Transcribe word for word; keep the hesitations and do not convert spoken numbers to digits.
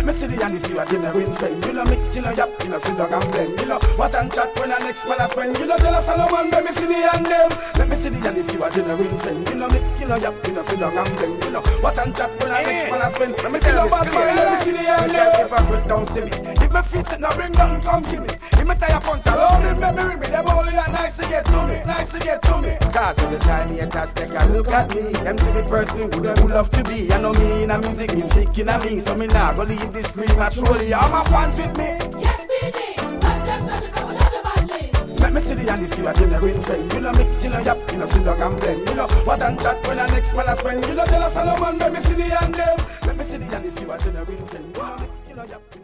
Let me see the and if you a genuine friend. You know mix, you know yap, you know sit down and blend. You know what and chat when the next man a spend. You know tell us all the one, let me see the and them. Let me see the and if you a genuine friend. You know mix, you know yap, you know sit down and blend. You know what and chat when the next man a spend. Let me tell you bad boy, let me see the and them. If I put down silly, if me fist it now bring down, come give me. If me tie a punch around it, make me ring me. Them all in that nice to get to me, nice to get to me. Cause every time you just take a look at me, them see the person who they would love to be. I know me in a music, music in a me. So me nah go leave this prematurely. All my fans with me. Yes, D J, but them not the couple of the badly. Let me see the and if you a genuine friend. You know mix, you know yap, you know sit down and blend. You know what and chat when the next man a spend. You know tell us all the man, let me see the and them. Let me see the and if you a genuine friend. You know mix, you know yap.